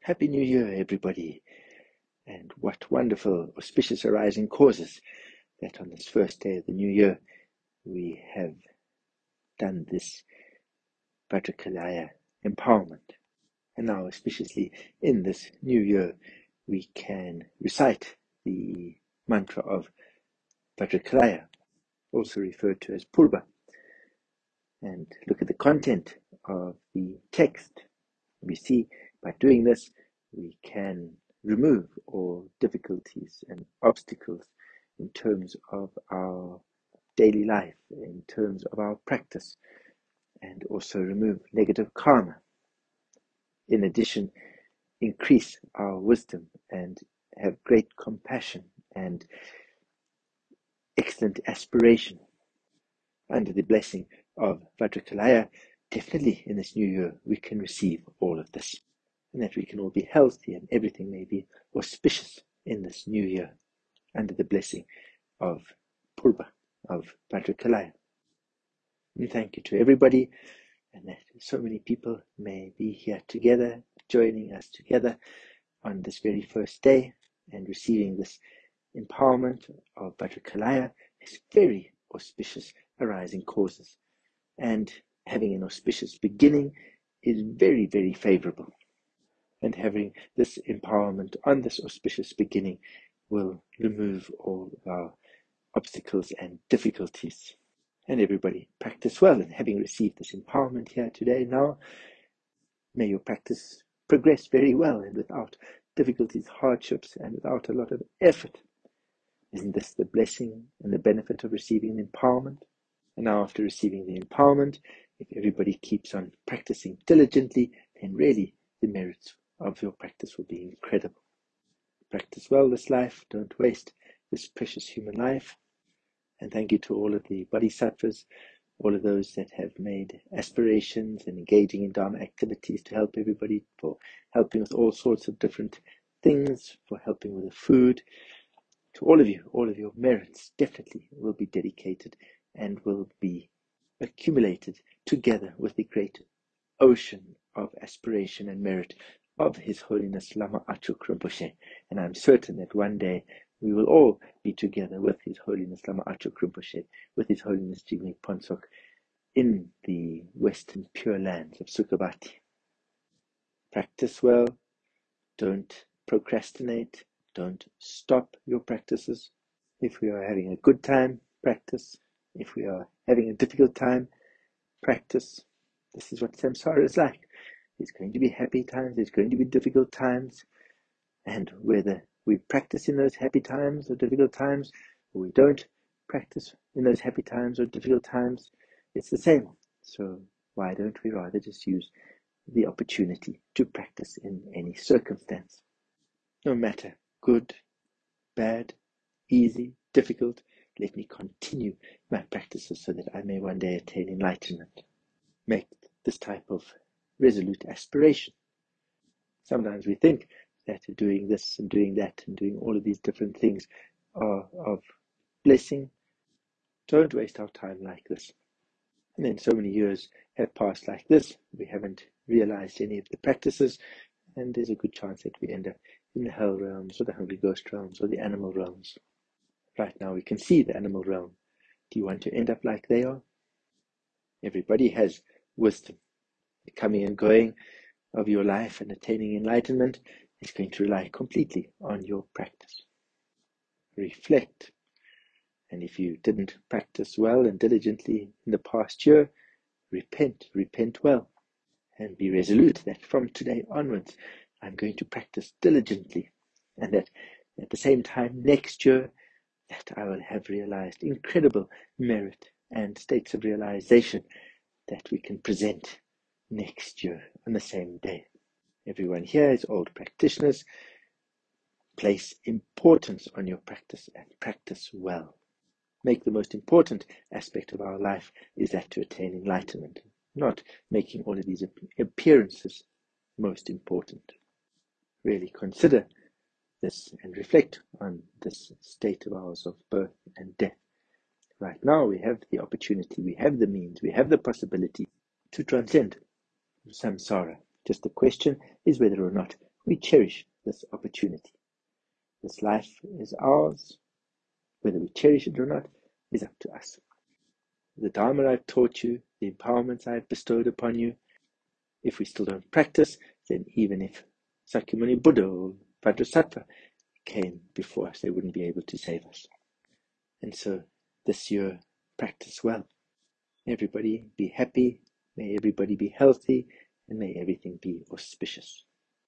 Happy New Year, everybody. And what wonderful, auspicious arising causes that on this first day of the new year we have done this Vajrakalaya empowerment. And now, auspiciously, in this new year, we can recite the mantra of Vajrakalaya, also referred to as Purba, and look at the content of the text. We see by doing this, we can remove all difficulties and obstacles in terms of our daily life, in terms of our practice, and also remove negative karma. In addition, increase our wisdom and have great compassion and excellent aspiration. Under the blessing of Vajrakalaya, definitely in this new year we can receive all of this, and that we can all be healthy and everything may be auspicious in this new year under the blessing of Purba, of Vajrakalaya. And thank you to everybody, and that so many people may be here together, joining us together on this very first day and receiving this empowerment of Vajrakalaya, this very auspicious arising causes. And having an auspicious beginning is very, very favorable. And having this empowerment on this auspicious beginning will remove all of our obstacles and difficulties. And everybody practice well. And having received this empowerment here today, now may your practice progress very well and without difficulties, hardships, and without a lot of effort. Isn't this the blessing and the benefit of receiving the empowerment? And now, after receiving the empowerment, if everybody keeps on practicing diligently, then really the merits of your practice will be incredible. Practice well this life. Don't waste this precious human life. And thank you to all of the bodhisattvas, all of those that have made aspirations and engaging in Dharma activities to help everybody, for helping with all sorts of different things, for helping with the food. To all of your merits definitely will be dedicated and will be accumulated together with the great ocean of aspiration and merit of His Holiness Lama Achuk Rinpoche. And I'm certain that one day we will all be together with His Holiness Lama Achuk Rinpoche, with His Holiness Jigme Phuntsok, in the western pure lands of Sukhavati. Practice well, don't procrastinate, don't stop your practices. If we are having a good time, practice. If we are having a difficult time, practice. This is what samsara is like. There's going to be happy times, there's going to be difficult times, and whether we practice in those happy times or difficult times, or we don't practice in those happy times or difficult times, it's the same. So why don't we rather just use the opportunity to practice in any circumstance? No matter good, bad, easy, difficult, let me continue my practices so that I may one day attain enlightenment. Make this type of resolute aspiration. Sometimes we think that doing this and doing that and doing all of these different things are of blessing. Don't waste our time like this. And then so many years have passed like this, we haven't realized any of the practices, and there's a good chance that we end up in the hell realms or the hungry ghost realms or the animal realms. Right now we can see the animal realm. Do you want to end up like they are? Everybody has wisdom. The coming and going of your life and attaining enlightenment is going to rely completely on your practice. Reflect. And if you didn't practice well and diligently in the past year, repent well, and be resolute that from today onwards I'm going to practice diligently, and that at the same time next year that I will have realized incredible merit and states of realization that we can present next year on the same day. Everyone here is old practitioners. Place importance on your practice and practice well. Make the most important aspect of our life is that to attain enlightenment, not making all of these appearances most important. Really consider this and reflect on this state of ours of birth and death. Right now we have the opportunity, we have the means, we have the possibility to transcend samsara. Just the question is whether or not we cherish this opportunity. This life is ours. Whether we cherish it or not is up to us. The Dharma I've taught you, the empowerments I've bestowed upon you, if we still don't practice, then even if Sakyamuni Buddha or Vajrasattva came before us, they wouldn't be able to save us. And so this year, practice well. Everybody be happy, may everybody be healthy, and may everything be auspicious.